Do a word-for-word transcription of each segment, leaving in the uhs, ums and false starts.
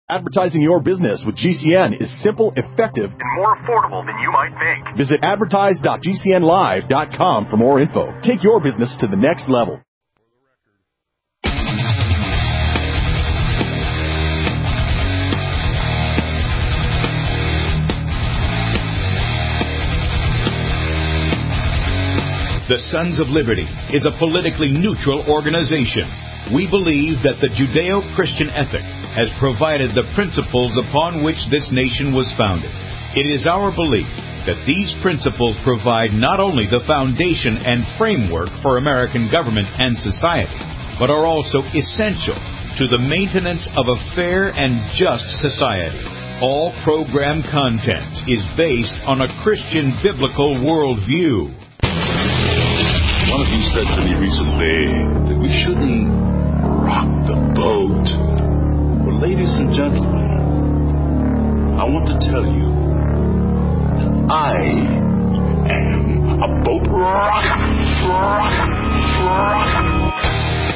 Advertising your business with G C N is simple, effective, and more affordable than you might think. Visit advertise dot g c n live dot com for more info. Take your business to the next level. The Sons of Liberty is a politically neutral organization. We believe that the Judeo-Christian ethic has provided the principles upon which this nation was founded. It is our belief that these principles provide not only the foundation and framework for American government and society, but are also essential to the maintenance of a fair and just society. All program content is based on a Christian biblical worldview. One of you said to me recently that we shouldn't rock the boat. Well, ladies and gentlemen, I want to tell you that I am a boat rocker, rocker, rocker.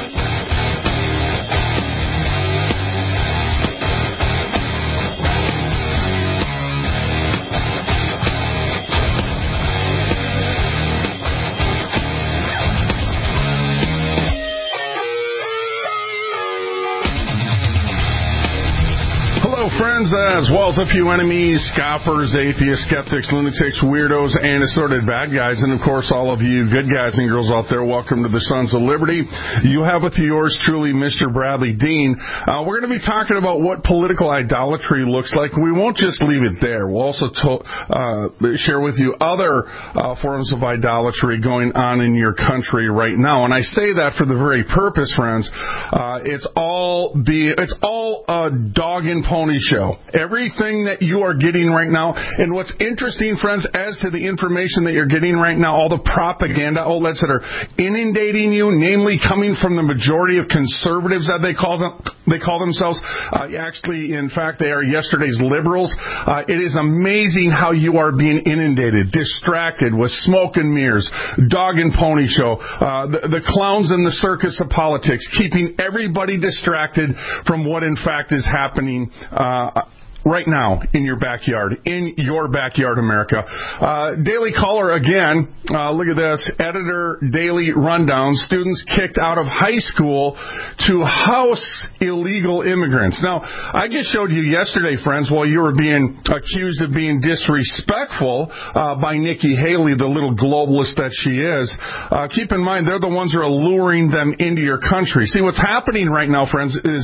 Friends, as well as a few enemies, scoffers, atheists, skeptics, lunatics, weirdos, and assorted bad guys, and of course all of you good guys and girls out there, welcome to the Sons of Liberty. You have with yours truly, Mister Bradley Dean. Uh, we're going to be talking about what political idolatry looks like. We won't just leave it there. We'll also to, uh, share with you other uh, forms of idolatry going on in your country right now. And I say that for the very purpose, friends. Uh, it's all be it's all a dog and pony show. Everything that you are getting right now, and what's interesting, friends, as to the information that you're getting right now, all the propaganda outlets that are inundating you, namely coming from the majority of conservatives that they call them, they call themselves. Uh, actually, in fact, they are yesterday's liberals. Uh, it is amazing how you are being inundated, distracted with smoke and mirrors, dog and pony show, uh, the, the clowns in the circus of politics, keeping everybody distracted from what in fact is happening Uh, right now in your backyard, in your backyard, America. Uh, Daily Caller again, uh, look at this, Editor Daily Rundown, students kicked out of high school to house illegal immigrants. Now, I just showed you yesterday, friends, while you were being accused of being disrespectful uh, by Nikki Haley, the little globalist that she is, uh, keep in mind, they're the ones who are luring them into your country. See, what's happening right now, friends, is,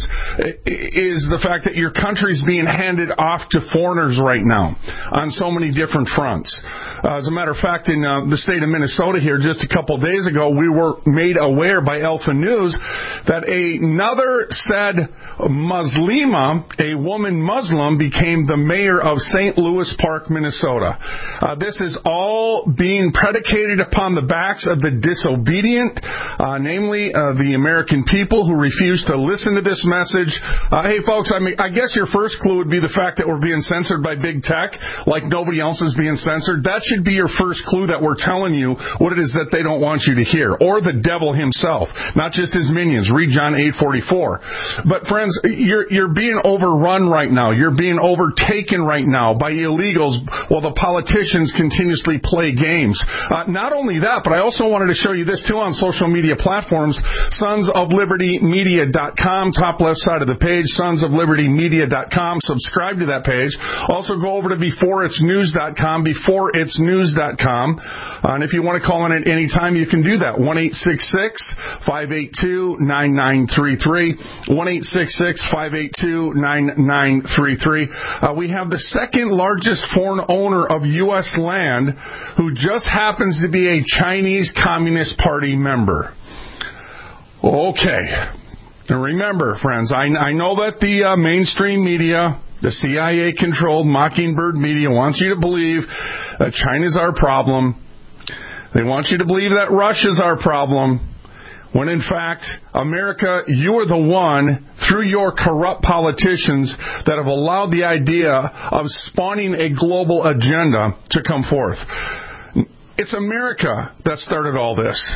is the fact that your country's being handed off to foreigners right now on so many different fronts. Uh, as a matter of fact, in uh, the state of Minnesota here just a couple days ago, we were made aware by Alpha News that another said Muslima, a woman Muslim, became the mayor of Saint Louis Park, Minnesota. Uh, this is all being predicated upon the backs of the disobedient, uh, namely uh, the American people who refuse to listen to this message. Uh, hey, folks, I mean, I guess your first clue would be the fact that we're being censored by big tech like nobody else is being censored. That should be your first clue that we're telling you what it is that they don't want you to hear. Or the devil himself, not just his minions. Read John eight forty-four. But friends, you're, you're being overrun right now. You're being overtaken right now by illegals while the politicians continuously play games. Uh, not only that, but I also wanted to show you this too on social media platforms. sons of liberty media dot com, top left side of the page, sons of liberty media dot com. Subscribe to that page. Also go over to before it's news dot com, before it's news dot com. Uh, and if you want to call in at any time, you can do that. one eight six six, five eight two, nine nine three three. one eight six six, five eight two, nine nine three three. Uh, we have the second largest foreign owner of U S land who just happens to be a Chinese Communist Party member. Okay. And remember, friends, I, I know that the uh, mainstream media, the C I A-controlled Mockingbird media, wants you to believe that China's our problem. They want you to believe that Russia's our problem. When in fact, America, you are the one, through your corrupt politicians, that have allowed the idea of spawning a global agenda to come forth. It's America that started all this.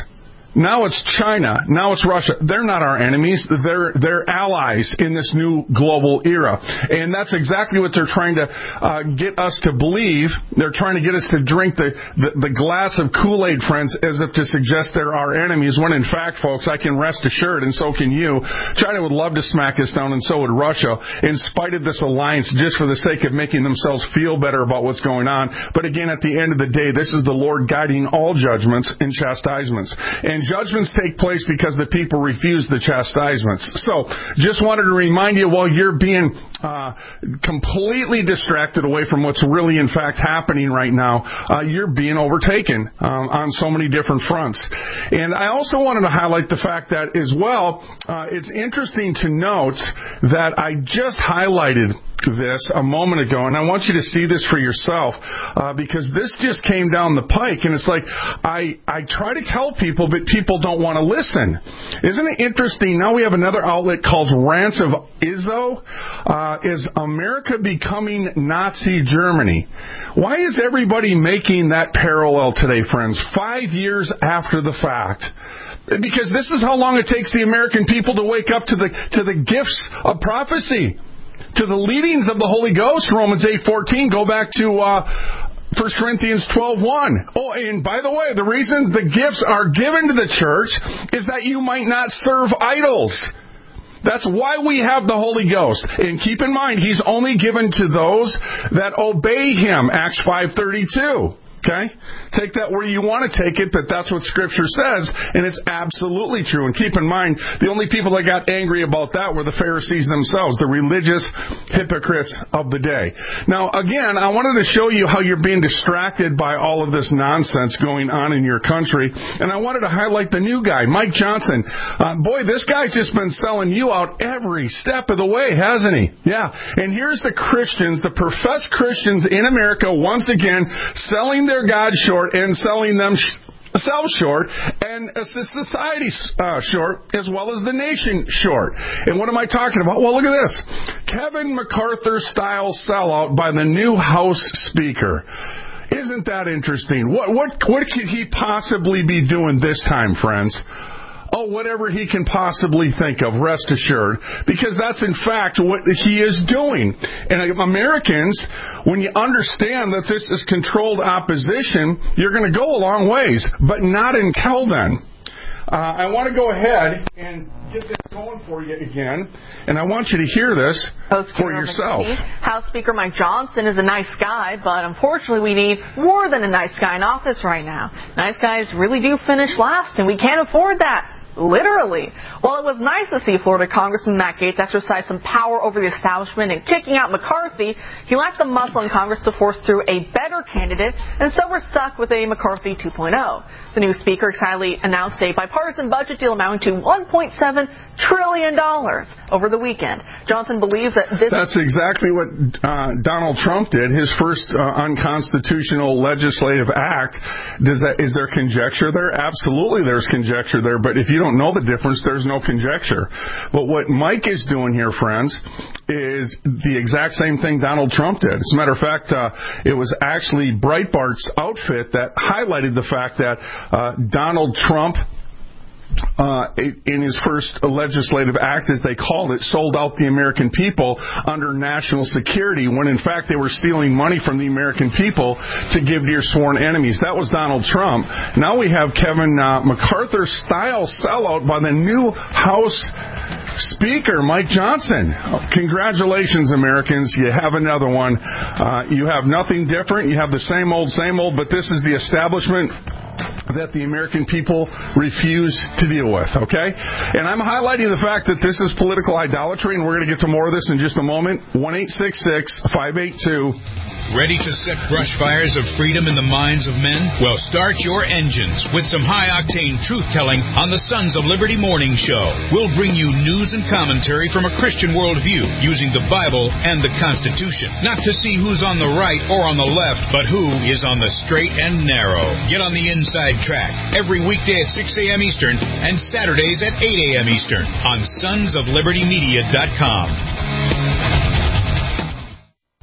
Now it's China. Now it's Russia. They're not our enemies. They're they're allies in this new global era. And that's exactly what they're trying to uh, get us to believe. They're trying to get us to drink the, the, the glass of Kool-Aid, friends, as if to suggest they're our enemies, when in fact, folks, I can rest assured, and so can you, China would love to smack us down, and so would Russia, in spite of this alliance, just for the sake of making themselves feel better about what's going on. But again, at the end of the day, this is the Lord guiding all judgments and chastisements. And judgments take place because the people refuse the chastisements. So, just wanted to remind you, while you're being uh, completely distracted away from what's really, in fact, happening right now, uh, you're being overtaken um, on so many different fronts. And I also wanted to highlight the fact that, as well, uh, it's interesting to note that I just highlighted this a moment ago, and I want you to see this for yourself, uh, because this just came down the pike, and it's like, I, I try to tell people, but people don't want to listen. Isn't it interesting? Now we have another outlet called Rants of Izzo. Uh, is America becoming Nazi Germany? Why is everybody making that parallel today, friends, five years after the fact? Because this is how long it takes the American people to wake up to the to the gifts of prophecy, to the leadings of the Holy Ghost. Romans eight fourteen. Go back to uh, First Corinthians twelve one. Oh, and by the way, the reason the gifts are given to the church is that you might not serve idols. That's why we have the Holy Ghost. And keep in mind, He's only given to those that obey Him. Acts five thirty-two. Okay? Take that where you want to take it, but that's what Scripture says, and it's absolutely true. And keep in mind, the only people that got angry about that were the Pharisees themselves, the religious hypocrites of the day. Now, again, I wanted to show you how you're being distracted by all of this nonsense going on in your country, and I wanted to highlight the new guy, Mike Johnson. Uh, boy, this guy's just been selling you out every step of the way, hasn't he? Yeah. And here's the Christians, the professed Christians in America, once again, selling their God short and selling themselves short, and society uh, short, as well as the nation short. And what am I talking about? Well, look at this. Kevin McCarthy-style sellout by the new House Speaker. Isn't that interesting? What, what, what could he possibly be doing this time, friends? Oh, whatever he can possibly think of, rest assured, because that's in fact what he is doing. And Americans, when you understand that this is controlled opposition, you're going to go a long ways, but not until then. Uh, I want to go ahead and get this going for you again, and I want you to hear this for yourself. House Speaker Mike Johnson is a nice guy, but unfortunately we need more than a nice guy in office right now. Nice guys really do finish last, and we can't afford that. Literally. While it was nice to see Florida Congressman Matt Gaetz exercise some power over the establishment and kicking out McCarthy, he lacked the muscle in Congress to force through a better candidate, and so we're stuck with a McCarthy two point oh. The new speaker excitedly announced a bipartisan budget deal amounting to one point seven trillion dollars over the weekend. Johnson believes that this... That's exactly what uh, Donald Trump did, his first uh, unconstitutional legislative act. Does that, is there conjecture there? Absolutely there's conjecture there, but if you don't know the difference, there's no conjecture. But what Mike is doing here, friends, is the exact same thing Donald Trump did. As a matter of fact, uh, it was actually Breitbart's outfit that highlighted the fact that uh, Donald Trump, Uh, in his first legislative act, as they called it, sold out the American people under national security, when in fact they were stealing money from the American people to give to your sworn enemies. That was Donald Trump. Now we have Kevin uh, McCarthy-style sellout by the new House Speaker, Mike Johnson. Congratulations, Americans. You have another one. Uh, you have nothing different. You have the same old, same old, but this is the establishment that the American people refuse to deal with, okay? And I'm highlighting the fact that this is political idolatry, and we're going to get to more of this in just a moment. one eight six six, five eight two Ready to set brush fires of freedom in the minds of men? Well, start your engines with some high-octane truth-telling on the Sons of Liberty Morning Show. We'll bring you news and commentary from a Christian worldview using the Bible and the Constitution. Not to see who's on the right or on the left, but who is on the straight and narrow. Get on the inside track every weekday at six a.m. Eastern and Saturdays at eight a.m. Eastern on sons of liberty media dot com.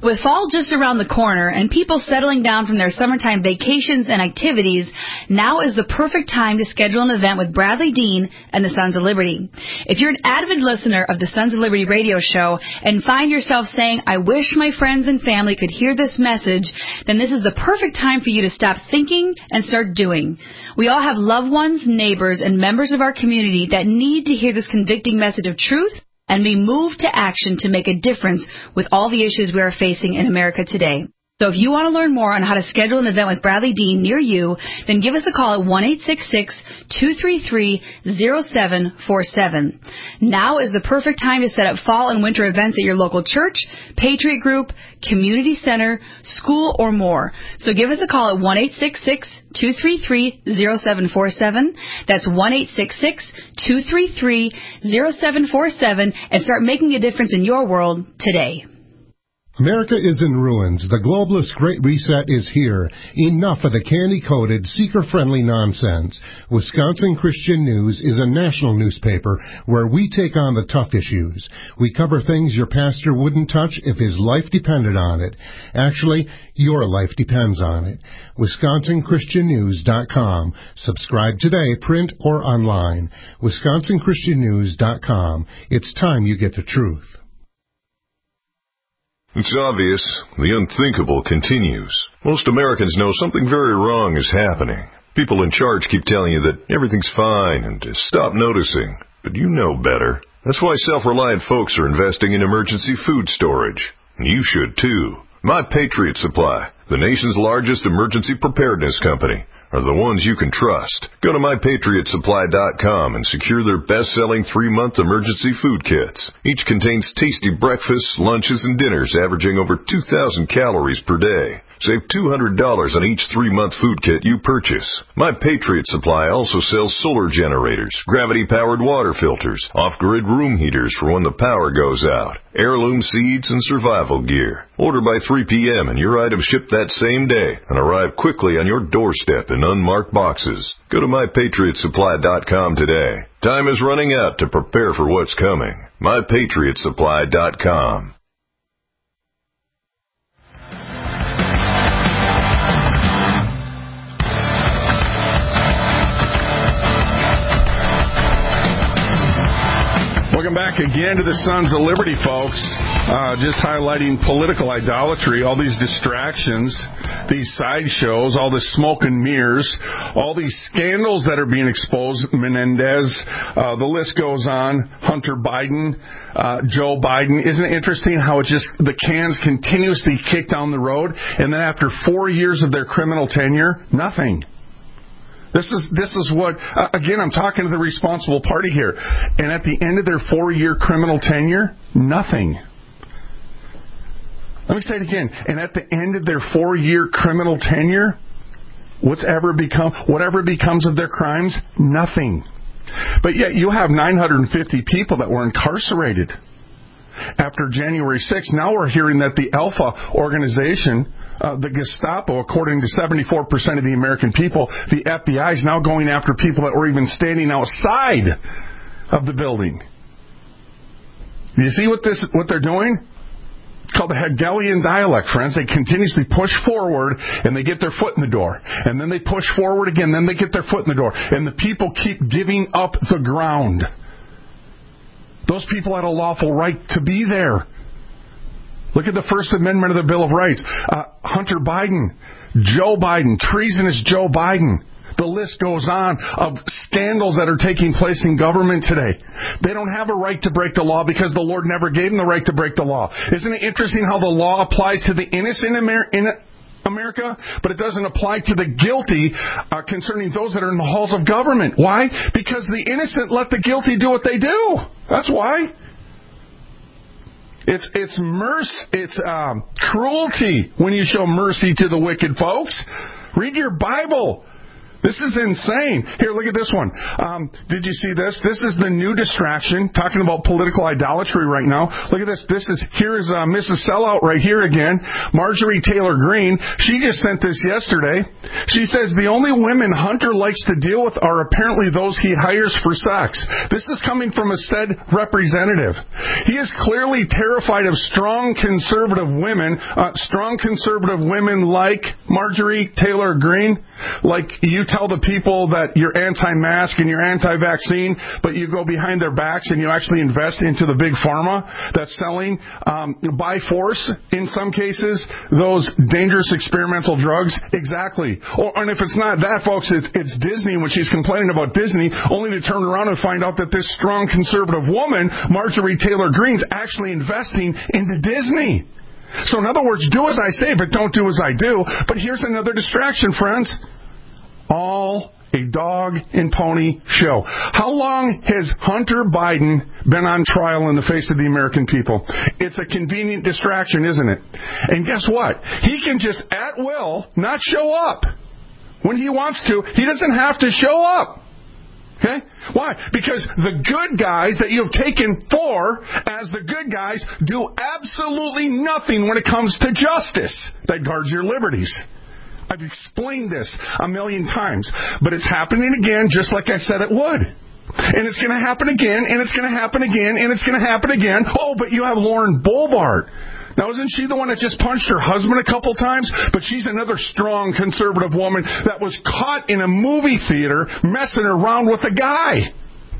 With fall just around the corner and people settling down from their summertime vacations and activities, now is the perfect time to schedule an event with Bradley Dean and the Sons of Liberty. If you're an avid listener of the Sons of Liberty radio show and find yourself saying, I wish my friends and family could hear this message, then this is the perfect time for you to stop thinking and start doing. We all have loved ones, neighbors, and members of our community that need to hear this convicting message of truth and be moved to action to make a difference with all the issues we are facing in America today. So if you want to learn more on how to schedule an event with Bradley Dean near you, then give us a call at one eight six six, two three three, zero seven four seven. Now is the perfect time to set up fall and winter events at your local church, Patriot Group, community center, school, or more. So give us a call at one eight six six, two three three, zero seven four seven. That's one eight six six, two three three, zero seven four seven and start making a difference in your world today. America is in ruins. The globalist Great Reset is here. Enough of the candy-coated, seeker-friendly nonsense. Wisconsin Christian News is a national newspaper where we take on the tough issues. We cover things your pastor wouldn't touch if his life depended on it. Actually, your life depends on it. Wisconsin Christian News dot com. Subscribe today, print or online. Wisconsin Christian News dot com. It's time you get the truth. It's obvious. The unthinkable continues. Most Americans know something very wrong is happening. People in charge keep telling you that everything's fine and to stop noticing. But you know better. That's why self-reliant folks are investing in emergency food storage. And you should too. My Patriot Supply, the nation's largest emergency preparedness company, are the ones you can trust. Go to my patriot supply dot com and secure their best-selling three-month emergency food kits. Each contains tasty breakfasts, lunches, and dinners averaging over two thousand calories per day. Save two hundred dollars on each three-month food kit you purchase. My Patriot Supply also sells solar generators, gravity-powered water filters, off-grid room heaters for when the power goes out, heirloom seeds, and survival gear. Order by three p.m. and your items ship that same day and arrive quickly on your doorstep in unmarked boxes. Go to my patriot supply dot com today. Time is running out to prepare for what's coming. my patriot supply dot com. Welcome back again to the Sons of Liberty, folks. Uh, just highlighting political idolatry, all these distractions, these sideshows, all this smoke and mirrors, all these scandals that are being exposed. Menendez, uh, the list goes on. Hunter Biden, uh, Joe Biden. Isn't it interesting how it just the cans continuously kick down the road, and then after four years of their criminal tenure, nothing. This is this is what, uh, again, I'm talking to the responsible party here. And at the end of their four-year criminal tenure, nothing. Let me say it again. And at the end of their four-year criminal tenure, what's ever become, whatever becomes of their crimes, nothing. But yet you have nine hundred fifty people that were incarcerated after January sixth. Now we're hearing that the Alpha organization, Uh, the Gestapo, according to seventy-four percent of the American people, the F B I is now going after people that were even standing outside of the building. Do you see what this what they're doing? It's called the Hegelian dialect, friends. They continuously push forward, and they get their foot in the door. And then they push forward again, then they get their foot in the door. And the people keep giving up the ground. Those people had a lawful right to be there. Look at the First Amendment of the Bill of Rights. Uh, Hunter Biden, Joe Biden, treasonous Joe Biden. The list goes on of scandals that are taking place in government today. They don't have a right to break the law because the Lord never gave them the right to break the law. Isn't it interesting how the law applies to the innocent in America, but it doesn't apply to the guilty uh, concerning those that are in the halls of government? Why? Because the innocent let the guilty do what they do. That's why. It's it's mercy, it's um, cruelty when you show mercy to the wicked, folks. Read your Bible. This is insane. Here, look at this one. Um, did you see this? This is the new distraction, talking about political idolatry right now. Look at this. This is, here is uh, Missus Sellout right here again, Marjorie Taylor Greene. She just sent this yesterday. She says, the only women Hunter likes to deal with are apparently those he hires for sex. This is coming from a said representative. He is clearly terrified of strong conservative women, uh, strong conservative women like Marjorie Taylor Greene, like you tell the people that you're anti-mask and you're anti-vaccine, but you go behind their backs and you actually invest into the big pharma that's selling um, by force, in some cases, those dangerous experimental drugs. Exactly. Or, and if it's not that, folks, it's, it's Disney when she's complaining about Disney, only to turn around and find out that this strong conservative woman, Marjorie Taylor Greene's actually investing into Disney. So in other words, do as I say, but don't do as I do. But here's another distraction, friends. All a dog and pony show. How long has Hunter Biden been on trial in the face of the American people? It's a convenient distraction, isn't it? And guess what? He can just at will not show up. When he wants to, he doesn't have to show up. Okay? Why? Because the good guys that you have taken for as the good guys do absolutely nothing when it comes to justice that guards your liberties. I've explained this a million times, but it's happening again just like I said it would. And it's going to happen again, and it's going to happen again, and it's going to happen again. Oh, but you have Lauren Boebert. Now, isn't she the one that just punched her husband a couple times? But she's another strong conservative woman that was caught in a movie theater messing around with a guy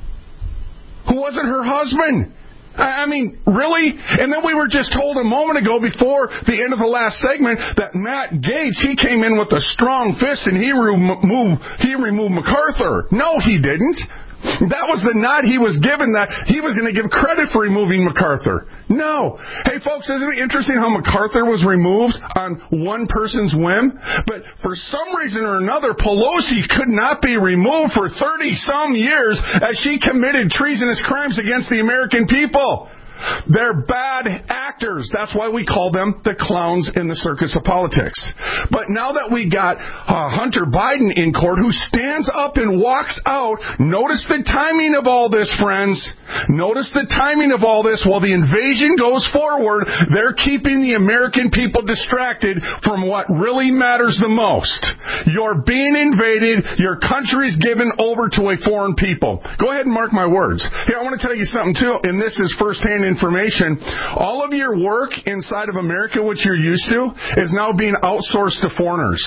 who wasn't her husband. I mean, really? And then we were just told a moment ago before the end of the last segment that Matt Gaetz, he came in with a strong fist and he removed, he removed MacArthur. No, he didn't. That was the nod he was given, that he was going to give credit for removing MacArthur. No. Hey, folks, isn't it interesting how MacArthur was removed on one person's whim? But for some reason or another, Pelosi could not be removed for thirty-some years as she committed treasonous crimes against the American people. They're bad actors. That's why we call them the clowns in the circus of politics. But now that we got uh, Hunter Biden in court, who stands up and walks out, notice the timing of all this, friends. Notice the timing of all this. While the invasion goes forward, they're keeping the American people distracted from what really matters the most. You're being invaded. Your country's given over to a foreign people. Go ahead and mark my words. Here, I want to tell you something, too, and this is firsthand information. All of your work inside of America, which you're used to, is now being outsourced to foreigners.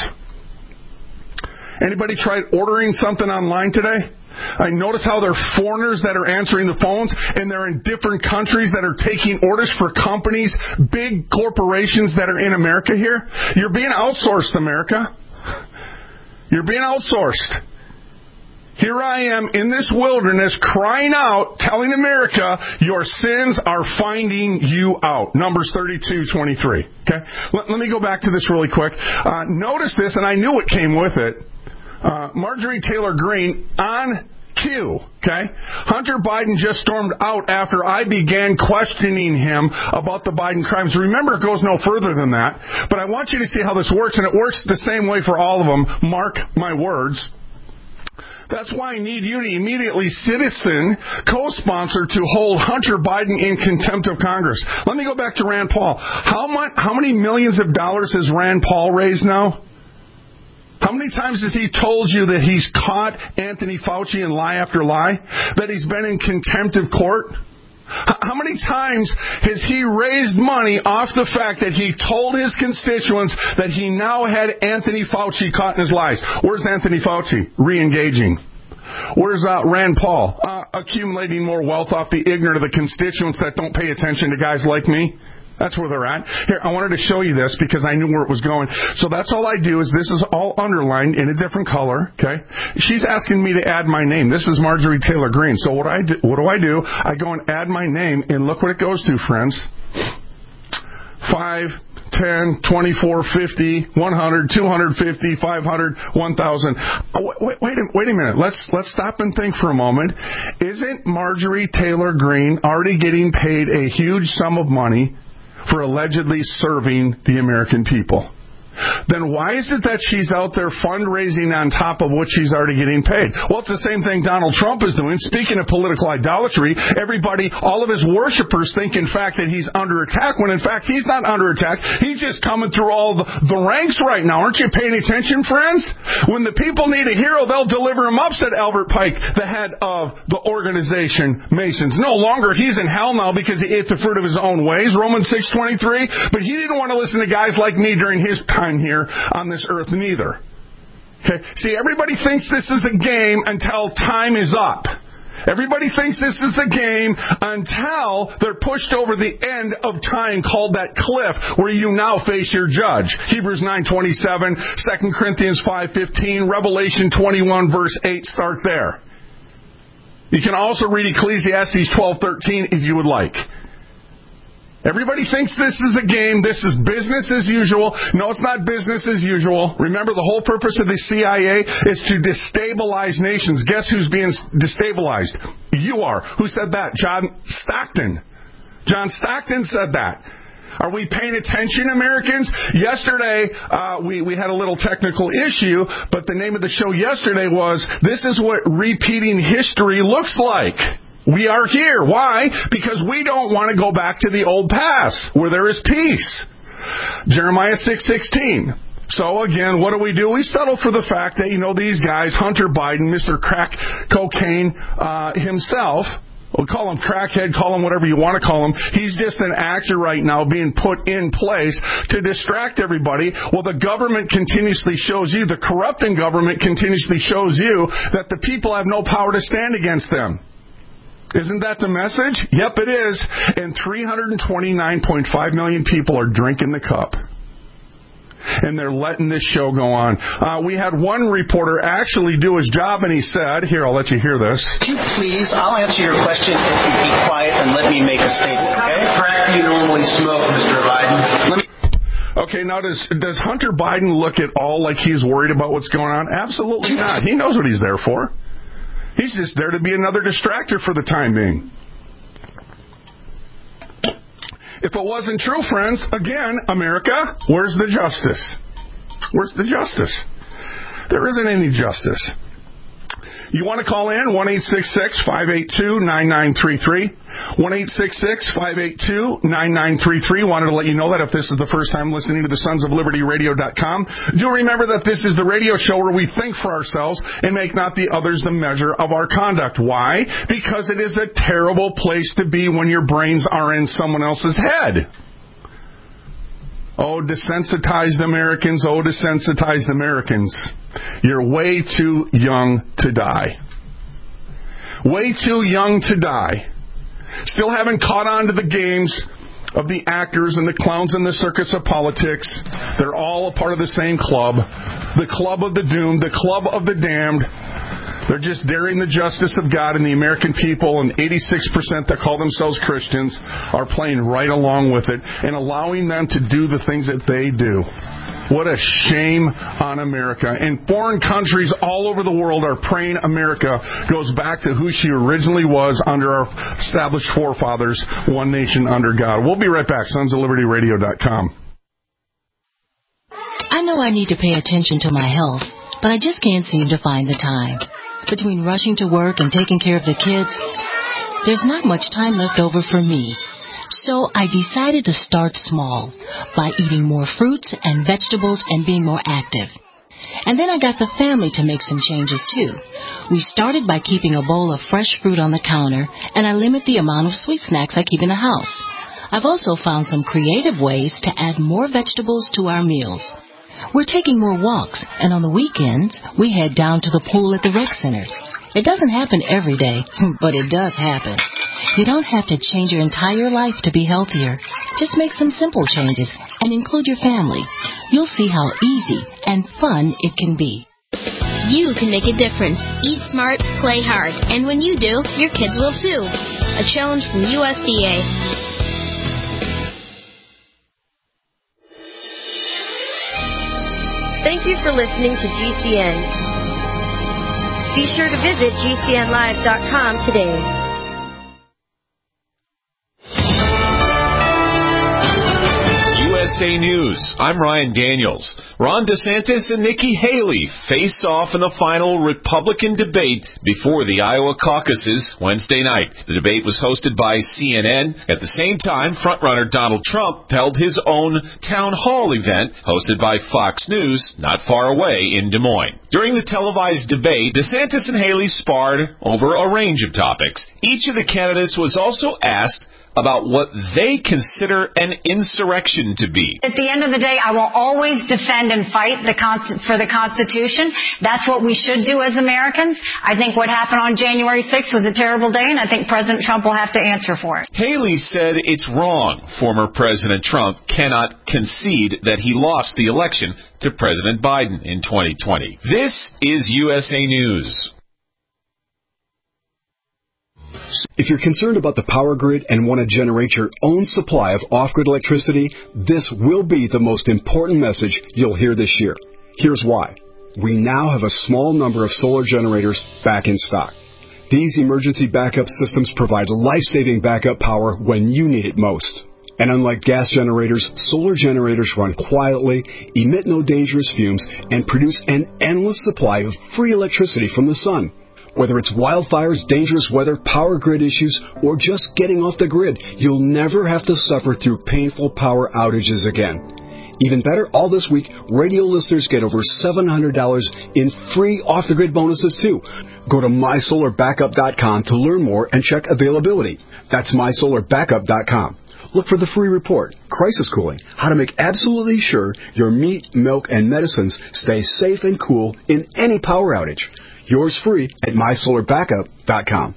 Anybody tried ordering something online today? I notice how there are foreigners that are answering the phones, and they're in different countries that are taking orders for companies, big corporations that are in America here. You're being outsourced, America. You're being outsourced. Here I am in this wilderness crying out, telling America, your sins are finding you out. Numbers thirty-two twenty-three. Okay? Let, let me go back to this really quick. Uh, notice this, and I knew it came with it. Uh, Marjorie Taylor Greene on cue. Okay? Hunter Biden just stormed out after I began questioning him about the Biden crimes. Remember, it goes no further than that. But I want you to see how this works, and it works the same way for all of them. Mark my words. That's why I need you to immediately citizen co-sponsor to hold Hunter Biden in contempt of Congress. Let me go back to Rand Paul. How much, how many millions of dollars has Rand Paul raised now? How many times has he told you that he's caught Anthony Fauci in lie after lie? That he's been in contempt of court? How many times has he raised money off the fact that he told his constituents that he now had Anthony Fauci caught in his lies? Where's Anthony Fauci? Re-engaging. Where's uh, Rand Paul? Uh, accumulating more wealth off the ignorant of the constituents that don't pay attention to guys like me. That's where they're at. Here, I wanted to show you this because I knew where it was going. So that's all I do is this is all underlined in a different color, okay? She's asking me to add my name. This is Marjorie Taylor Greene. So what, I do, what do I do? I go and add my name, and look what it goes to, friends. five, ten, twenty-four, fifty, one hundred, two hundred fifty, five hundred, one thousand. Oh, wait, wait, a, wait a minute. Let's let's stop and think for a moment. Isn't Marjorie Taylor Greene already getting paid a huge sum of money for allegedly serving the American people? then why is it that she's out there fundraising on top of what she's already getting paid? Well, it's the same thing Donald Trump is doing. Speaking of political idolatry, everybody, all of his worshipers think, in fact, that he's under attack, when in fact he's not under attack. He's just coming through all the, the ranks right now. Aren't you paying attention, friends? When the people need a hero, they'll deliver him up, said Albert Pike, the head of the organization Masons. No longer, he's in hell now because he ate the fruit of his own ways, Romans six twenty-three, but he didn't want to listen to guys like me during his time here on this earth neither. Okay. See, everybody thinks this is a game until time is up. Everybody thinks this is a game until they're pushed over the end of time, called that cliff, where you now face your judge. Hebrews nine twenty-seven, Second Corinthians five fifteen, Revelation twenty-one verse eight, start there. You can also read Ecclesiastes twelve thirteen if you would like. Everybody thinks this is a game. This is business as usual. No, it's not business as usual. Remember, the whole purpose of the C I A is to destabilize nations. Guess who's being destabilized? You are. Who said that? John Stockton. John Stockton said that. Are we paying attention, Americans? Yesterday, uh, we, we had a little technical issue, but the name of the show yesterday was, This is What Repeating History Looks Like. We are here. Why? Because we don't want to go back to the old past where there is peace. Jeremiah six sixteen. So again, what do we do? We settle for the fact that, you know, these guys, Hunter Biden, Mister Crack Cocaine uh, himself, we'll call him crackhead, call him whatever you want to call him. He's just an actor right now being put in place to distract everybody. Well, the government continuously shows you, the corrupting government continuously shows you that the people have no power to stand against them. Isn't that the message? Yep, it is. And three hundred twenty-nine point five million people are drinking the cup. And they're letting this show go on. Uh, we had one reporter actually do his job, and he said, here, I'll let you hear this. Could you please, I'll answer your question if you be quiet and let me make a statement, okay? How crack do you normally smoke, Mister Biden? Let me... Okay, now does does Hunter Biden look at all like he's worried about what's going on? Absolutely not. He knows what he's there for. He's just there to be another distractor for the time being. If it wasn't true, friends, again, America, where's the justice? Where's the justice? There isn't any justice. You want to call in? one eight six six, five eight two, nine nine three three. one eight six six, five eight two, nine nine three three. Wanted to let you know that if this is the first time listening to the Sons of Liberty Radio dot com, do remember that this is the radio show where we think for ourselves and make not the others the measure of our conduct. Why? Because it is a terrible place to be when your brains are in someone else's head. Oh, desensitized Americans, oh, desensitized Americans. You're way too young to die. Way too young to die. Still haven't caught on to the games of the actors and the clowns in the circus of politics. They're all a part of the same club. The club of the doomed, the club of the damned. They're just daring the justice of God and the American people, and eighty-six percent that call themselves Christians are playing right along with it and allowing them to do the things that they do. What a shame on America. And foreign countries all over the world are praying America goes back to who she originally was under our established forefathers, one nation under God. We'll be right back. Sons of Liberty Radio dot com. I know I need to pay attention to my health, but I just can't seem to find the time. Between rushing to work and taking care of the kids, there's not much time left over for me. So I decided to start small by eating more fruits and vegetables and being more active. And then I got the family to make some changes too. We started by keeping a bowl of fresh fruit on the counter, and I limit the amount of sweet snacks I keep in the house. I've also found some creative ways to add more vegetables to our meals. We're taking more walks, and on the weekends, we head down to the pool at the rec center. It doesn't happen every day, but it does happen. You don't have to change your entire life to be healthier. Just make some simple changes and include your family. You'll see how easy and fun it can be. You can make a difference. Eat smart, play hard. And when you do, your kids will too. A challenge from U S D A. Thank you for listening to G C N. Be sure to visit G C N live dot com today. U S S A News. I'm Ryan Daniels. Ron DeSantis and Nikki Haley face off in the final Republican debate before the Iowa caucuses Wednesday night. The debate was hosted by C N N. At the same time, frontrunner Donald Trump held his own town hall event hosted by Fox News not far away in Des Moines. During the televised debate, DeSantis and Haley sparred over a range of topics. Each of the candidates was also asked about what they consider an insurrection to be. At the end of the day, I will always defend and fight the const- for the Constitution. That's what we should do as Americans. I think what happened on January sixth was a terrible day, and I think President Trump will have to answer for it. Haley said it's wrong. Former President Trump cannot concede that he lost the election to President Biden in twenty twenty. This is U S A News. If you're concerned about the power grid and want to generate your own supply of off-grid electricity, this will be the most important message you'll hear this year. Here's why. We now have a small number of solar generators back in stock. These emergency backup systems provide life-saving backup power when you need it most. And unlike gas generators, solar generators run quietly, emit no dangerous fumes, and produce an endless supply of free electricity from the sun. Whether it's wildfires, dangerous weather, power grid issues, or just getting off the grid, you'll never have to suffer through painful power outages again. Even better, all this week, radio listeners get over seven hundred dollars in free off-the-grid bonuses, too. Go to my solar backup dot com to learn more and check availability. That's my solar backup dot com. Look for the free report, Crisis Cooling, how to make absolutely sure your meat, milk, and medicines stay safe and cool in any power outage. Yours free at my solar backup dot com.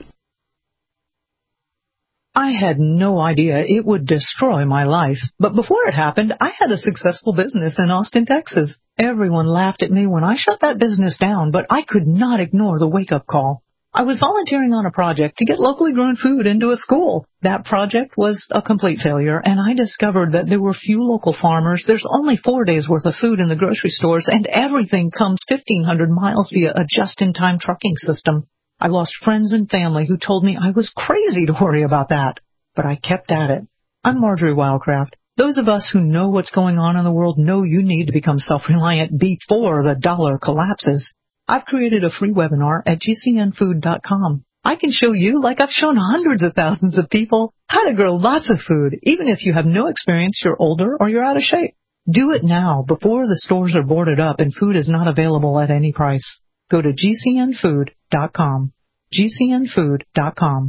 I had no idea it would destroy my life. But before it happened, I had a successful business in Austin, Texas. Everyone laughed at me when I shut that business down, but I could not ignore the wake-up call. I was volunteering on a project to get locally grown food into a school. That project was a complete failure, and I discovered that there were few local farmers. There's only four days' worth of food in the grocery stores, and everything comes fifteen hundred miles via a just-in-time trucking system. I lost friends and family who told me I was crazy to worry about that, but I kept at it. I'm Marjorie Wildcraft. Those of us who know what's going on in the world know you need to become self-reliant before the dollar collapses. I've created a free webinar at G C N food dot com. I can show you, like I've shown hundreds of thousands of people, how to grow lots of food, even if you have no experience, you're older, or you're out of shape. Do it now, before the stores are boarded up and food is not available at any price. Go to G C N food dot com. G C N food dot com.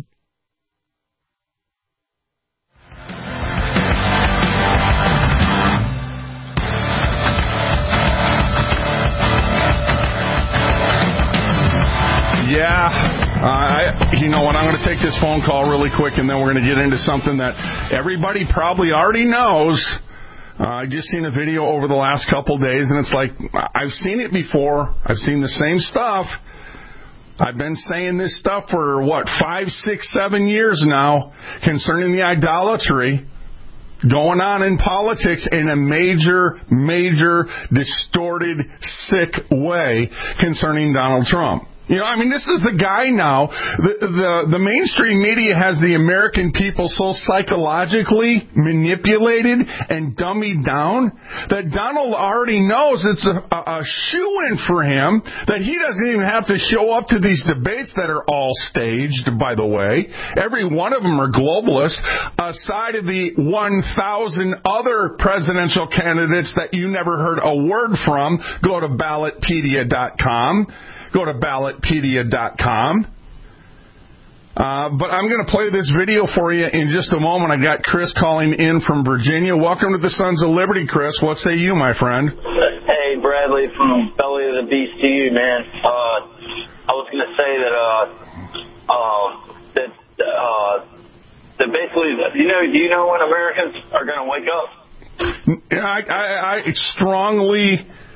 Yeah, uh, I, you know what, I'm going to take this phone call really quick, and then we're going to get into something that everybody probably already knows. Uh, I just seen a video over the last couple days, and it's like, I've seen it before. I've seen the same stuff. I've been saying this stuff for, what, five, six, seven years now concerning the idolatry going on in politics in a major, major, distorted, sick way concerning Donald Trump. You know, I mean, this is the guy now. The, the the mainstream media has the American people so psychologically manipulated and dummied down that Donald already knows it's a, a, a shoo-in for him, that he doesn't even have to show up to these debates that are all staged, by the way. Every one of them are globalists, aside of the one thousand other presidential candidates that you never heard a word from. Go to ballotpedia dot com. Go to ballotpedia dot com. Uh, but I'm going to play this video for you in just a moment. I got Chris calling in from Virginia. Welcome to the Sons of Liberty, Chris. What say you, my friend? Hey, Bradley from Belly of the Beast to you, man. Uh, I was going to say that, uh, uh, that, uh, that basically, you know, do you know when Americans are going to wake up? I, I, I strongly...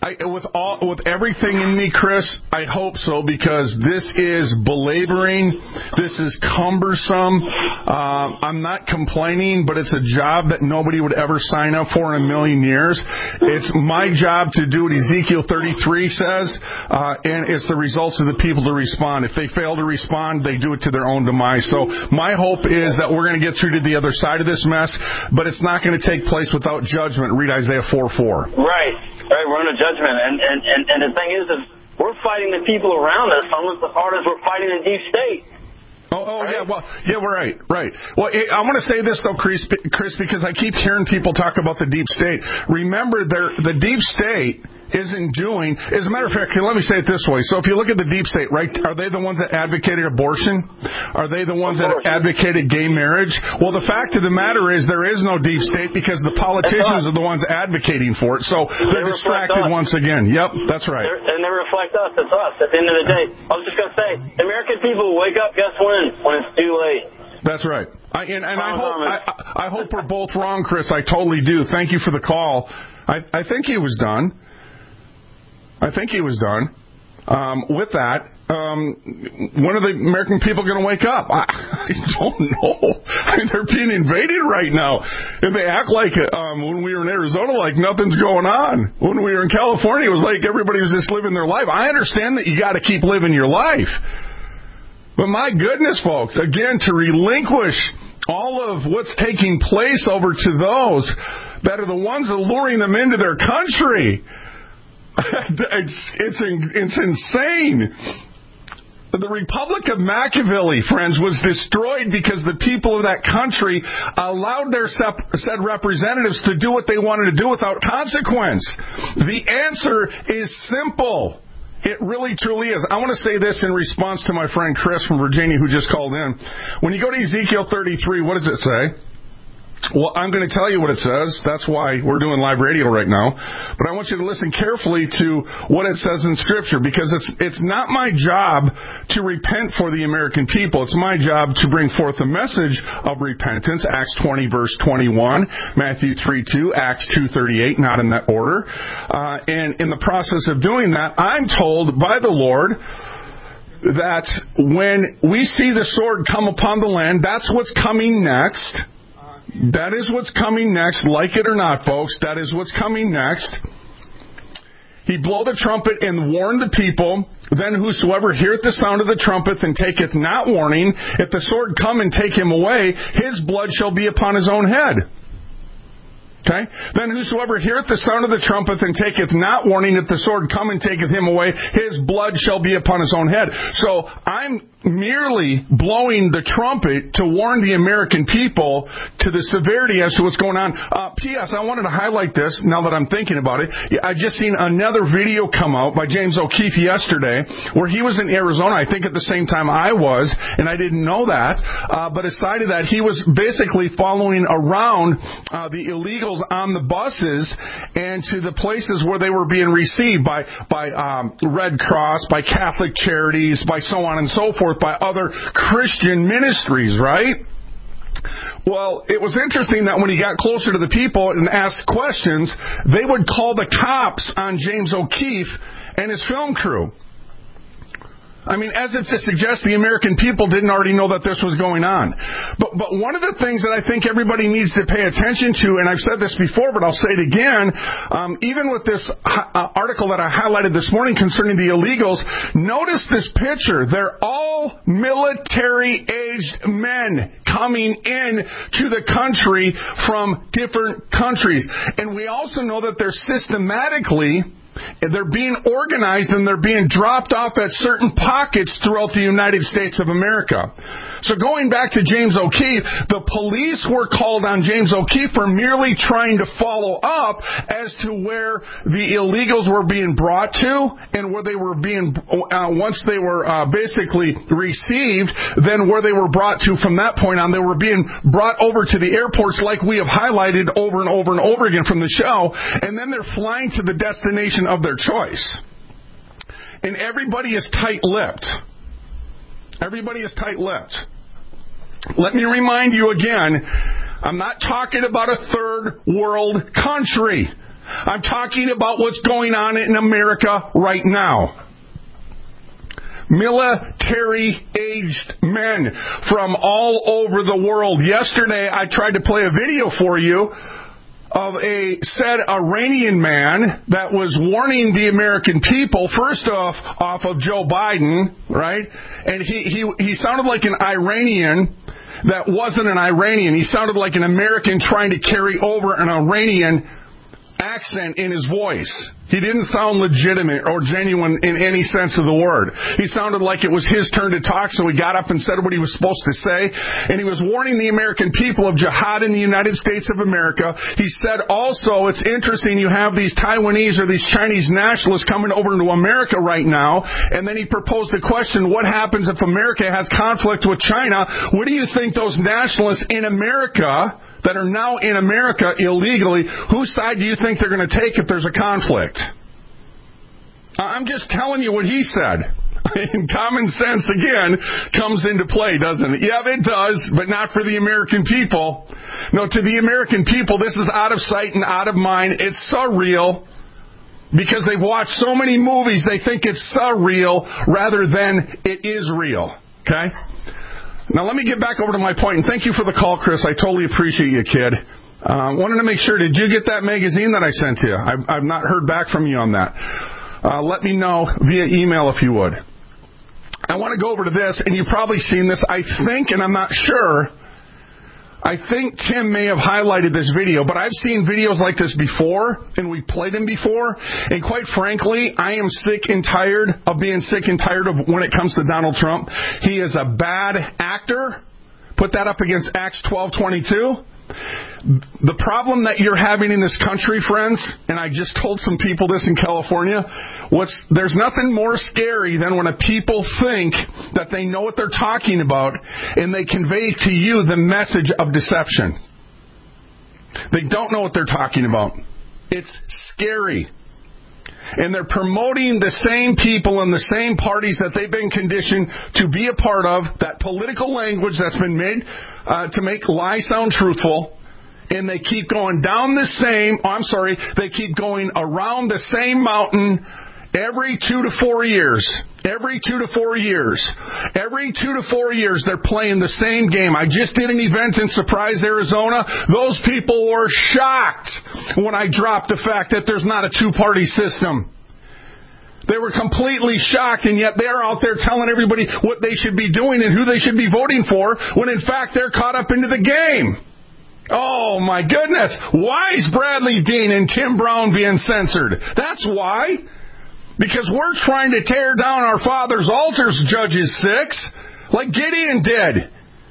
I, with all, with everything in me, Chris, I hope so, because this is belaboring. This is cumbersome. Uh, I'm not complaining, but it's a job that nobody would ever sign up for in a million years. It's my job to do what Ezekiel thirty-three says, uh, and it's the results of the people to respond. If they fail to respond, they do it to their own demise. So my hope is that we're going to get through to the other side of this mess, but it's not going to take place without judgment. Read Isaiah four four. Right. Right, we're under judgment, and, and, and, and the thing is, is we're fighting the people around us almost as hard as we're fighting the deep state. Oh, oh right? yeah, well, yeah, we're right, right. Well, I want to say this, though, Chris, Chris, because I keep hearing people talk about the deep state. Remember, the deep state isn't doing, as a matter of fact, let me say it this way. So if you look at the deep state, right, are they the ones that advocated abortion? Are they the ones that advocated gay marriage? Well, the fact of the matter is there is no deep state because the politicians are the ones advocating for it. So they're they distracted once again. Yep, that's right. They're, and they reflect us. It's us at the end of the day. I was just going to say, American people, wake up, guess when? When it's too late. That's right. I, and and I hope I, I hope we're both wrong, Chris. I totally do. Thank you for the call. I, I think he was done. I think he was done. Um, with that, um, when are the American people going to wake up? I, I don't know. I mean, they're being invaded right now. And they act like um, when we were in Arizona, like nothing's going on. When we were in California, it was like everybody was just living their life. I understand that you got to keep living your life. But my goodness, folks, again, to relinquish all of what's taking place over to those that are the ones alluring them into their country. It's, it's it's insane. The Republic of Machiavelli, friends, was destroyed because the people of that country allowed their said representatives to do what they wanted to do without consequence. The answer is simple. It really, truly is. I want to say this in response to my friend Chris from Virginia who just called in. When you go to Ezekiel thirty-three, what does it say? Well, I'm going to tell you what it says. That's why we're doing live radio right now. But I want you to listen carefully to what it says in Scripture, because it's it's not my job to repent for the American people. It's my job to bring forth a message of repentance. Acts twenty, verse twenty-one, Matthew three two, Acts two thirty-eight, not in that order. Uh, and in the process of doing that, I'm told by the Lord that when we see the sword come upon the land, that's what's coming next. That is what's coming next, like it or not, folks. That is what's coming next. He blow the trumpet and warn the people. Then whosoever heareth the sound of the trumpet and taketh not warning, if the sword come and take him away, his blood shall be upon his own head. Okay? Then whosoever heareth the sound of the trumpet and taketh not warning, if the sword come and taketh him away, his blood shall be upon his own head. So I'm merely blowing the trumpet to warn the American people to the severity as to what's going on. Uh, P S. I wanted to highlight this now that I'm thinking about it. I just seen another video come out by James O'Keefe yesterday where he was in Arizona, I think at the same time I was, and I didn't know that. Uh, but aside of that, he was basically following around uh, the illegals on the buses and to the places where they were being received by, by um, Red Cross, by Catholic Charities, by so on and so forth, by other Christian ministries, right? Well, it was interesting that when he got closer to the people and asked questions, they would call the cops on James O'Keefe and his film crew. I mean, as if to suggest the American people didn't already know that this was going on. But but one of the things that I think everybody needs to pay attention to, and I've said this before, but I'll say it again, um, even with this uh, article that I highlighted this morning concerning the illegals, notice this picture. They're all military-aged men coming in to the country from different countries. And we also know that they're systematically... they're being organized and they're being dropped off at certain pockets throughout the United States of America. So going back to James O'Keefe, the police were called on James O'Keefe for merely trying to follow up as to where the illegals were being brought to and where they were being, uh, once they were uh, basically received, then where they were brought to from that point on. They were being brought over to the airports like we have highlighted over and over and over again from the show, and then they're flying to the destination of their choice. And everybody is tight-lipped. Everybody is tight-lipped. Let me remind you again, I'm not talking about a third world country. I'm talking about what's going on in America right now. Military-aged men from all over the world. Yesterday, I tried to play a video for you of a said Iranian man that was warning the American people, first off, off of Joe Biden, right? And he, he, he sounded like an Iranian that wasn't an Iranian. He sounded like an American trying to carry over an Iranian accent in his voice. He didn't sound legitimate or genuine in any sense of the word. He sounded like it was his turn to talk, so he got up and said what he was supposed to say. And he was warning the American people of jihad in the United States of America. He said also, it's interesting, you have these Taiwanese or these Chinese nationalists coming over to America right now. And then he proposed the question, what happens if America has conflict with China? What do you think those nationalists in America that are now in America illegally, whose side do you think they're going to take if there's a conflict? I'm just telling you what he said. And common sense, again, comes into play, doesn't it? Yeah, it does, but not for the American people. No, to the American people, this is out of sight and out of mind. It's surreal because they've watched so many movies, they think it's surreal rather than it is real. Okay? Now, let me get back over to my point, and thank you for the call, Chris. I totally appreciate you, kid. Uh, wanted to make sure, did you get that magazine that I sent to you? I've, I've not heard back from you on that. Uh, let me know via email if you would. I want to go over to this, and you've probably seen this. I think, and I'm not sure, I think Tim may have highlighted this video, but I've seen videos like this before, and we played them before, and quite frankly, I am sick and tired of being sick and tired of when it comes to Donald Trump. He is a bad actor. Put that up against Acts twelve twenty-two. The problem that you're having in this country, friends, and I just told some people this in California, what's, there's nothing more scary than when a people think that they know what they're talking about and they convey to you the message of deception. They don't know what they're talking about. It's scary. And they're promoting the same people and the same parties that they've been conditioned to be a part of, that political language that's been made uh, to make lies sound truthful. And they keep going down the same, oh, I'm sorry, they keep going around the same mountain every two to four years. Every two to four years. Every two to four years, they're playing the same game. I just did an event in Surprise, Arizona. Those people were shocked when I dropped the fact that there's not a two-party system. They were completely shocked, and yet they're out there telling everybody what they should be doing and who they should be voting for, when in fact they're caught up into the game. Oh, my goodness. Why is Bradley Dean and Tim Brown being censored? That's why. Because we're trying to tear down our father's altars, Judges six, like Gideon did.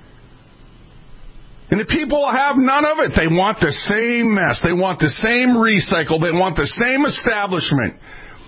And the people have none of it. They want the same mess. They want the same recycle. They want the same establishment.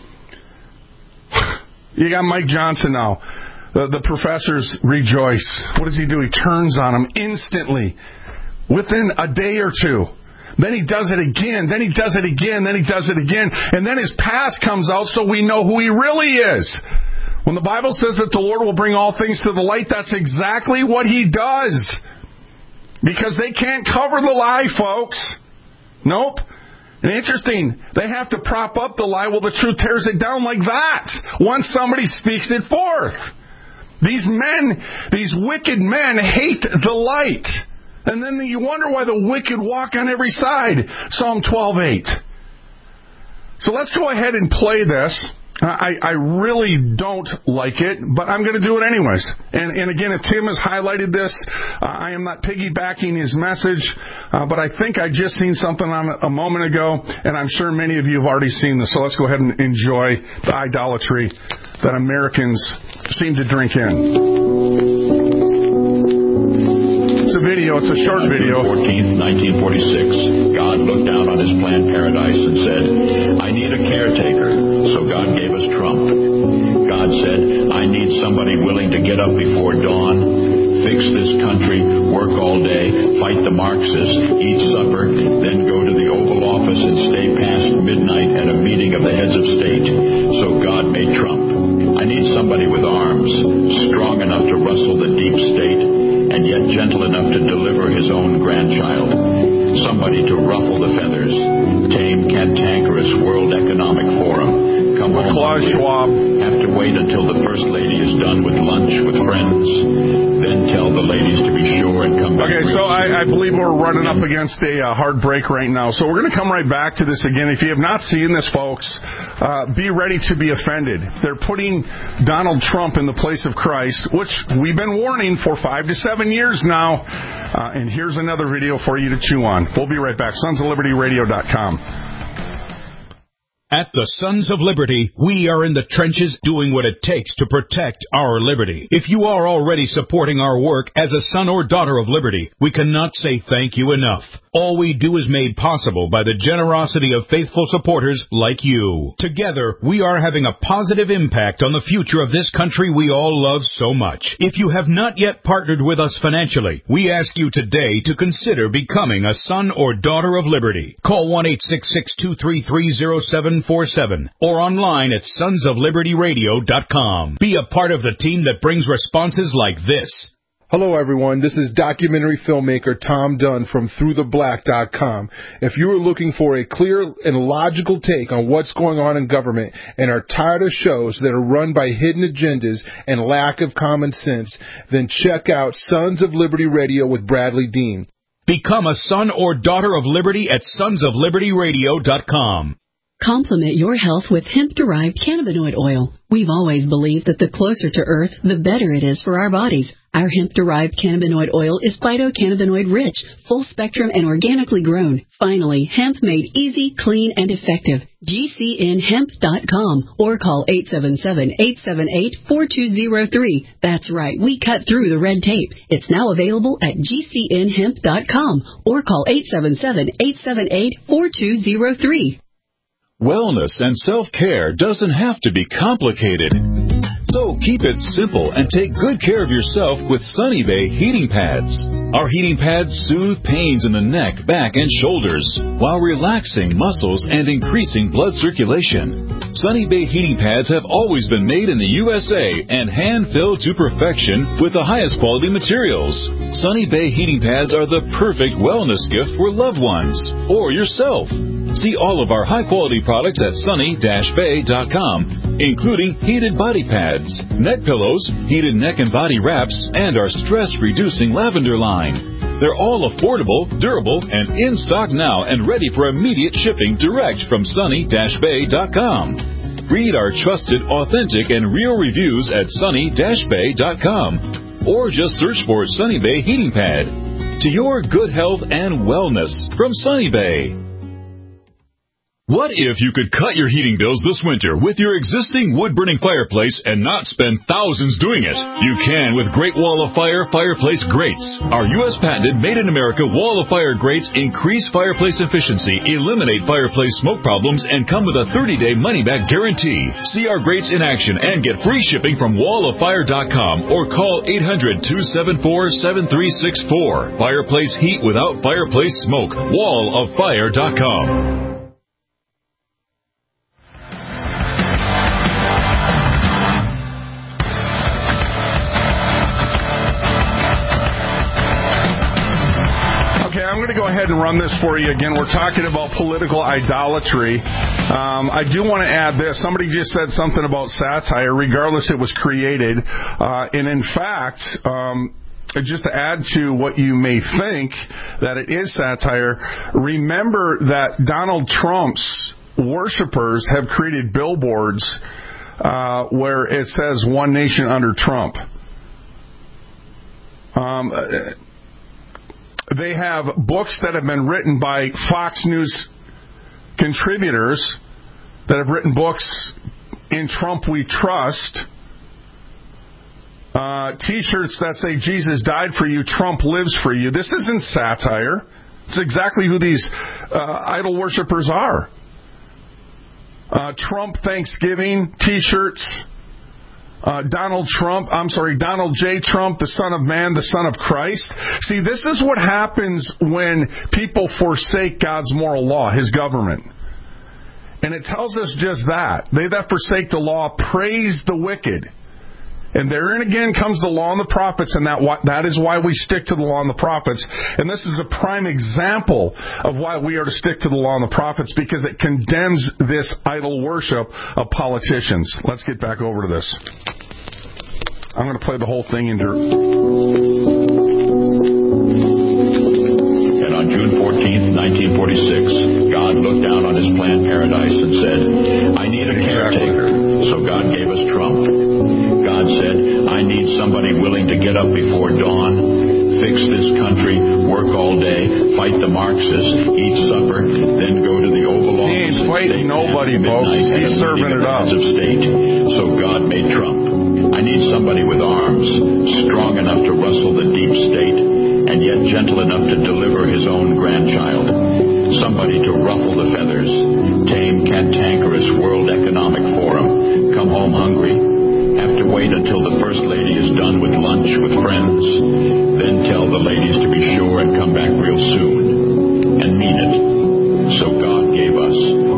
You got Mike Johnson now. The, the professors rejoice. What does he do? He turns on them instantly, within a day or two. Then he does it again. Then he does it again. Then he does it again. And then his past comes out so we know who he really is. When the Bible says that the Lord will bring all things to the light, that's exactly what he does. Because they can't cover the lie, folks. Nope. And interesting, they have to prop up the lie. Well, the truth tears it down like that once somebody speaks it forth. These men, these wicked men hate the light. And then you wonder why the wicked walk on every side. Psalm twelve eight. So let's go ahead and play this. I, I really don't like it, but I'm going to do it anyways. And, and again, if Tim has highlighted this, uh, I am not piggybacking his message, uh, but I think I just seen something on a moment ago, and I'm sure many of you have already seen this. So let's go ahead and enjoy the idolatry that Americans seem to drink in. It's a video. It's a short video. fourteenth, nineteen forty-six. God looked down on his planned paradise and said, I need a caretaker. So God gave us Trump. God said, I need somebody willing to get up before dawn, fix this country, work all day, fight the Marxists, eat supper, then go to the Oval Office and stay past midnight at a meeting of the heads of state. So God made Trump. I need somebody with arms, strong enough to rustle the deep state, and yet gentle enough to deliver his own grandchild. somebody to ruffle the feathers. Tame, cantankerous World Economic Forum. Come home. Klaus Schwab. Have to wait until the First Lady is done with lunch with friends. Then tell the ladies to be sure and come back. Okay, so I, I believe we're running up against a uh, hard break right now. So we're going to come right back to this again. If you have not seen this, folks, uh, be ready to be offended. They're putting Donald Trump in the place of Christ, which we've been warning for five to seven years now. Uh, and here's another video for you to chew on. We'll be right back. sons of liberty radio dot com. At the Sons of Liberty, we are in the trenches doing what it takes to protect our liberty. If you are already supporting our work as a son or daughter of liberty, we cannot say thank you enough. All we do is made possible by the generosity of faithful supporters like you. Together, we are having a positive impact on the future of this country we all love so much. If you have not yet partnered with us financially, we ask you today to consider becoming a son or daughter of liberty. Call one eight six six, two three three, zero seven four seven or online at sons of liberty radio dot com. Be a part of the team that brings responses like this. Hello, everyone. This is documentary filmmaker Tom Dunn from through the black dot com. If you are looking for a clear and logical take on what's going on in government and are tired of shows that are run by hidden agendas and lack of common sense, then check out Sons of Liberty Radio with Bradley Dean. Become a son or daughter of liberty at sons of liberty radio dot com. Complement your health with hemp-derived cannabinoid oil. We've always believed that the closer to Earth, the better it is for our bodies. Our hemp-derived cannabinoid oil is phytocannabinoid-rich, full-spectrum, and organically grown. Finally, hemp made easy, clean, and effective. G C N hemp dot com or call eight seven seven, eight seven eight, four two zero three. That's right, we cut through the red tape. It's now available at G C N hemp dot com or call eight seven seven, eight seven eight, four two zero three. Wellness and self-care doesn't have to be complicated. So keep it simple and take good care of yourself with Sunny Bay heating pads. Our heating pads soothe pains in the neck, back, and shoulders while relaxing muscles and increasing blood circulation. Sunny Bay heating pads have always been made in the U S A and hand-filled to perfection with the highest quality materials. Sunny Bay heating pads are the perfect wellness gift for loved ones or yourself. See all of our high-quality products at sunny dash bay dot com, including heated body pads, neck pillows, heated neck and body wraps, and our stress-reducing lavender line. They're all affordable, durable, and in stock now and ready for immediate shipping direct from sunny dash bay dot com. Read our trusted, authentic, and real reviews at sunny dash bay dot com or just search for Sunny Bay Heating Pad. To your good health and wellness from Sunny Bay. What if you could cut your heating bills this winter with your existing wood-burning fireplace and not spend thousands doing it? You can with Great Wall of Fire fireplace grates. Our U S patented made-in-America Wall of Fire grates increase fireplace efficiency, eliminate fireplace smoke problems, and come with a thirty-day money-back guarantee. See our grates in action and get free shipping from wall of fire dot com or call eight hundred, two seven four, seven three six four. Fireplace heat without fireplace smoke. wall of fire dot com. I'm going to go ahead and run this for you again. We're talking about political idolatry. Um, I do want to add this. Somebody just said something about satire. Regardless, it was created. Uh, and in fact, um, just to add to what you may think that it is satire, remember that Donald Trump's worshipers have created billboards uh, where it says "One Nation Under Trump." Um, They have books that have been written by Fox News contributors that have written books, "In Trump We Trust." Uh, T-shirts that say "Jesus died for you, Trump lives for you." This isn't satire. It's exactly who these uh, idol worshipers are. Uh, Trump Thanksgiving T-shirts. Uh, Donald Trump, I'm sorry, Donald J. Trump, the Son of Man, the Son of Christ. See, this is what happens when people forsake God's moral law, His government. And it tells us just that. They that forsake the law praise the wicked. And therein again comes the law and the prophets, and that that is why we stick to the law and the prophets. And this is a prime example of why we are to stick to the law and the prophets, because it condemns this idol worship of politicians. Let's get back over to this. I'm going to play the whole thing into... And on June fourteenth, nineteen forty-six, God looked down on his planned paradise and said, I need a caretaker. So God gave us Trump. God said, I need somebody willing to get up before dawn, fix this country, work all day, fight the Marxists, eat supper, then go to the Oval Office. He ain't fighting nobody, folks. He's serving it up. Of state. So God made Trump. I need somebody with arms, strong enough to rustle the deep state, and yet gentle enough to deliver his own grandchild. Somebody to ruffle the feathers, tame cantankerous World Economic Forum, come home hungry, have to wait until the First Lady is done with lunch with friends, then tell the ladies to be sure and come back real soon, and mean it. So God gave us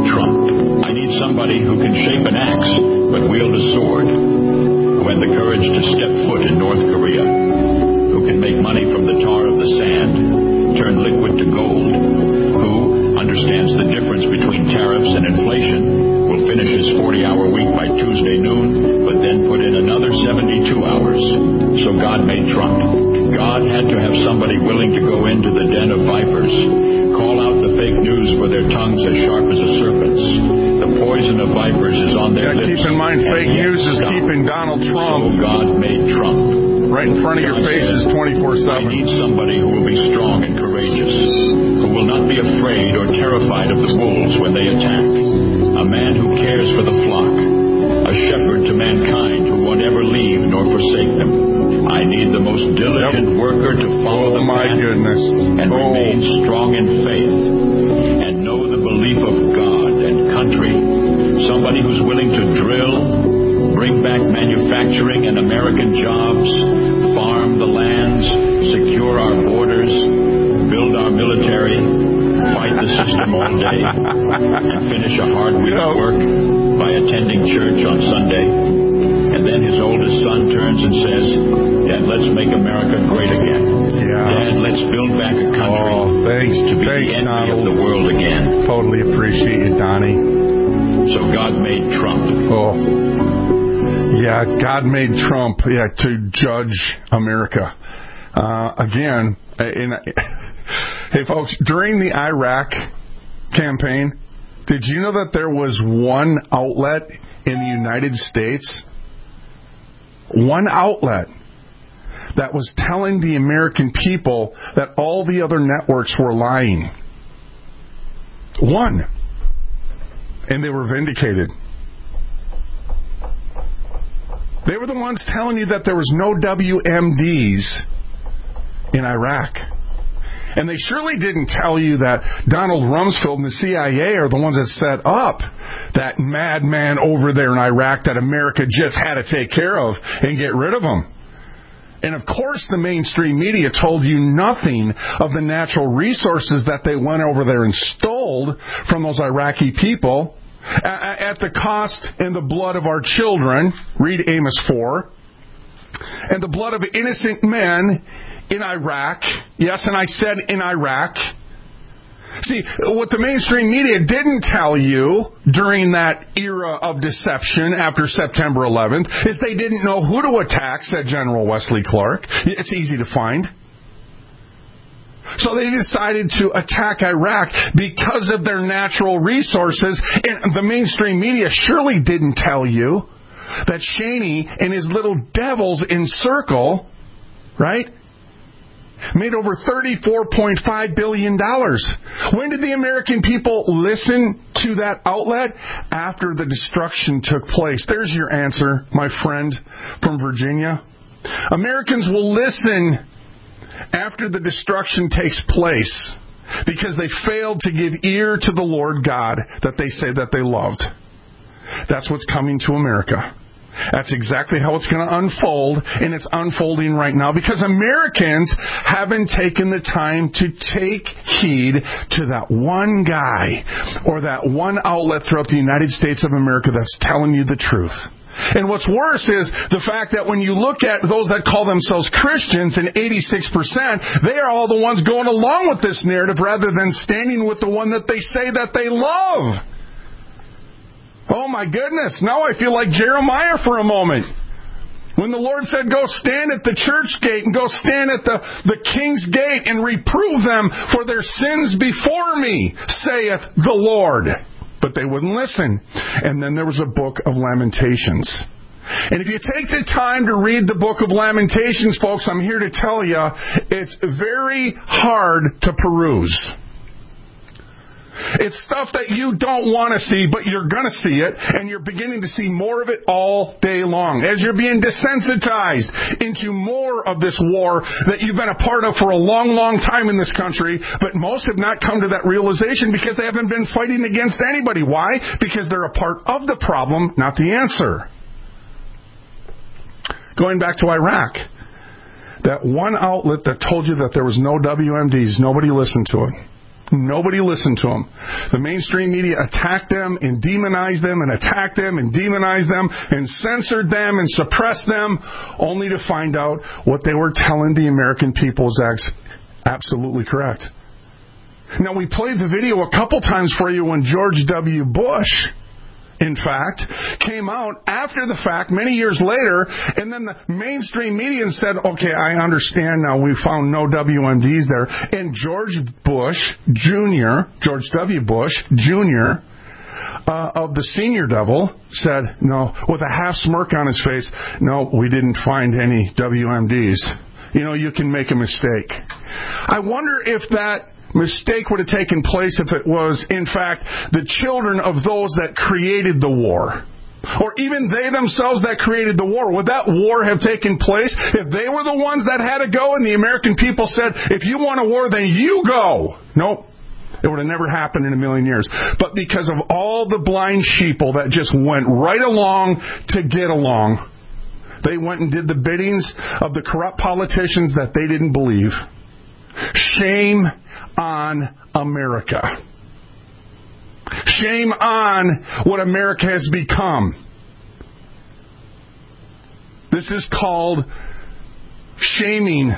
Trump. I need somebody who can shape an axe, but wield a sword, who had the courage to step foot in North Korea, who can make money from the tar of the sand, turn liquid to gold, who understands the difference between tariffs and inflation, will finish his forty-hour week by Tuesday noon, but then put in another seventy-two hours. So God made Trump. God had to have somebody willing to go into the den of vipers, call out the fake news for their tongues as sharp as a serpent's. The poison of vipers is on their yeah, lips. Keep in mind, fake news is stop. keeping Donald Trump. So God made Trump. Right in front of God your faces twenty-four seven. I need somebody who will be strong and courageous, who will not be afraid or terrified of the wolves when they attack. A man who cares for the flock. A shepherd to mankind who won't ever leave nor forsake them. I need the most diligent yep. worker to follow oh, the my path goodness. and oh. remain strong in faith and know the belief of God and country. Somebody who's willing to drill, bring back manufacturing and American jobs, farm the lands, secure our borders, build our military, fight the system all day, and finish a hard week's work by attending church on Sunday. And then his oldest son turns and says, Dad, let's make America great again. Yeah. Dad, let's build back a country oh, thanks, to be thanks, the envy Donald. of the world again. Totally appreciate you, Donnie. So God made Trump. Oh. Yeah, God made Trump yeah, to judge America. Uh, again, in, hey, folks, during the Iraq campaign, did you know that there was one outlet in the United States, one outlet, that was telling the American people that all the other networks were lying? One. And they were vindicated. They were the ones telling you that there was no W M Ds in Iraq. And they surely didn't tell you that Donald Rumsfeld and the C I A are the ones that set up that madman over there in Iraq that America just had to take care of and get rid of him. And of course the mainstream media told you nothing of the natural resources that they went over there and stole from those Iraqi people at the cost and the blood of our children. Read Amos four. And the blood of innocent men in Iraq. Yes, and I said in Iraq. See, what the mainstream media didn't tell you during that era of deception after September eleventh is they didn't know who to attack, said General Wesley Clark. It's easy to find. So they decided to attack Iraq because of their natural resources. And the mainstream media surely didn't tell you that Cheney and his little devils in Circle, right, made over thirty-four point five billion dollars. When did the American people listen to that outlet? After the destruction took place. There's your answer, my friend from Virginia. Americans will listen after the destruction takes place because they failed to give ear to the Lord God that they say that they loved. That's what's coming to America. That's exactly how it's going to unfold, and it's unfolding right now because Americans haven't taken the time to take heed to that one guy or that one outlet throughout the United States of America that's telling you the truth. And what's worse is the fact that when you look at those that call themselves Christians, and eighty-six percent, they are all the ones going along with this narrative rather than standing with the one that they say that they love. Oh my goodness, now I feel like Jeremiah for a moment. When the Lord said, go stand at the church gate and go stand at the, the king's gate and reprove them for their sins before me, saith the Lord. But they wouldn't listen. And then there was a book of Lamentations. And if you take the time to read the book of Lamentations, folks, I'm here to tell you, it's very hard to peruse. It's stuff that you don't want to see, but you're going to see it, and you're beginning to see more of it all day long. As you're being desensitized into more of this war that you've been a part of for a long, long time in this country, but most have not come to that realization because they haven't been fighting against anybody. Why? Because they're a part of the problem, not the answer. Going back to Iraq, that one outlet that told you that there was no W M Ds, nobody listened to it. Nobody listened to them. The mainstream media attacked them and demonized them and attacked them and demonized them and censored them and suppressed them, only to find out what they were telling the American people is absolutely correct. Now, we played the video a couple times for you when George W. Bush, in fact, came out after the fact many years later, and then the mainstream media said, okay, I understand now, we found no W M Ds there. And George Bush Junior, George W. Bush Junior, uh, of the senior devil, said, no, with a half smirk on his face, no, we didn't find any W M Ds. You know, you can make a mistake. I wonder if that mistake would have taken place if it was, in fact, the children of those that created the war. Or even they themselves that created the war. Would that war have taken place if they were the ones that had to go and the American people said, if you want a war, then you go? Nope. It would have never happened in a million years. But because of all the blind sheeple that just went right along to get along, they went and did the biddings of the corrupt politicians that they didn't believe. Shame on America. Shame on what America has become. This is called shaming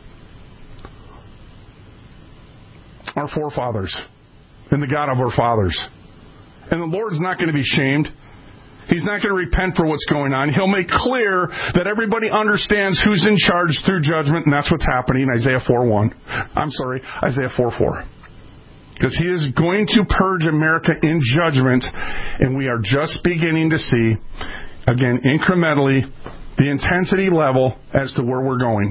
our forefathers and the God of our fathers. And the Lord is not going to be shamed. He's not going to repent for what's going on. He'll make clear that everybody understands who's in charge through judgment, and that's what's happening in Isaiah four one. I'm sorry, Isaiah four four. Because he is going to purge America in judgment, and we are just beginning to see, again, incrementally, the intensity level as to where we're going.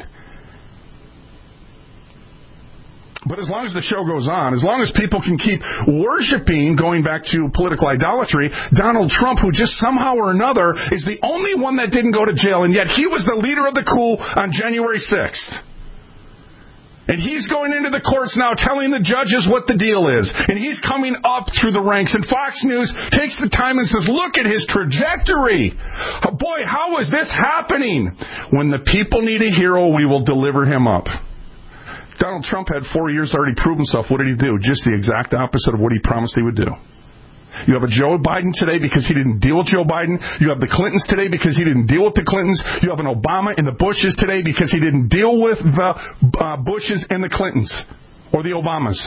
But as long as the show goes on, as long as people can keep worshiping, going back to political idolatry, Donald Trump, who just somehow or another is the only one that didn't go to jail, and yet he was the leader of the coup on January sixth. And he's going into the courts now telling the judges what the deal is. And he's coming up through the ranks. And Fox News takes the time and says, look at his trajectory. Oh, boy, how is this happening? When the people need a hero, we will deliver him up. Donald Trump had four years to already prove himself. What did he do? Just the exact opposite of what he promised he would do. You have a Joe Biden today because he didn't deal with Joe Biden. You have the Clintons today because he didn't deal with the Clintons. You have an Obama and the Bushes today because he didn't deal with the uh, Bushes and the Clintons or the Obamas.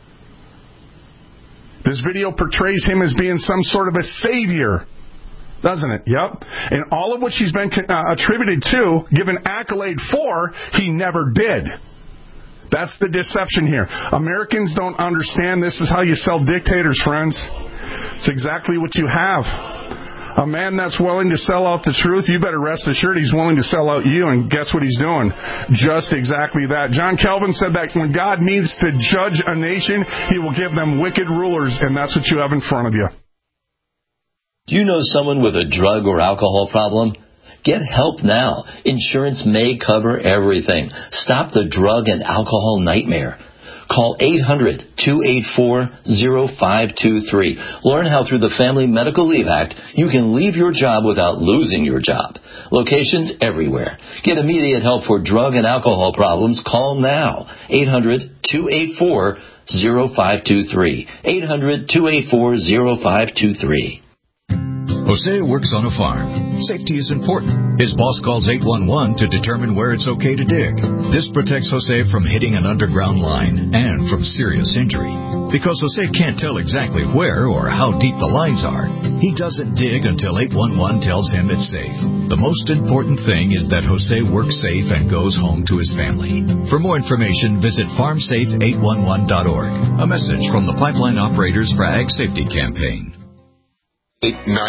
This video portrays him as being some sort of a savior, doesn't it? Yep. And all of which he's been uh, attributed to, given accolade for, he never did. That's the deception here. Americans don't understand this is how you sell dictators, friends. It's exactly what you have. A man that's willing to sell out the truth, you better rest assured he's willing to sell out you, and guess what he's doing? Just exactly that. John Calvin said that when God needs to judge a nation, he will give them wicked rulers, and that's what you have in front of you. Do you know someone with a drug or alcohol problem? Get help now. Insurance may cover everything. Stop the drug and alcohol nightmare. Call eight hundred, two eight four, zero five two three. Learn how through the Family Medical Leave Act you can leave your job without losing your job. Locations everywhere. Get immediate help for drug and alcohol problems. Call now. eight hundred, two eight four, zero five two three. eight hundred, two eight four, zero five two three. Jose works on a farm. Safety is important. His boss calls eight one one to determine where it's okay to dig. This protects Jose from hitting an underground line and from serious injury. Because Jose can't tell exactly where or how deep the lines are, he doesn't dig until eight one one tells him it's safe. The most important thing is that Jose works safe and goes home to his family. For more information, visit farm safe eight one one dot org. A message from the Pipeline Operators for Ag Safety Campaign. Eight, nine.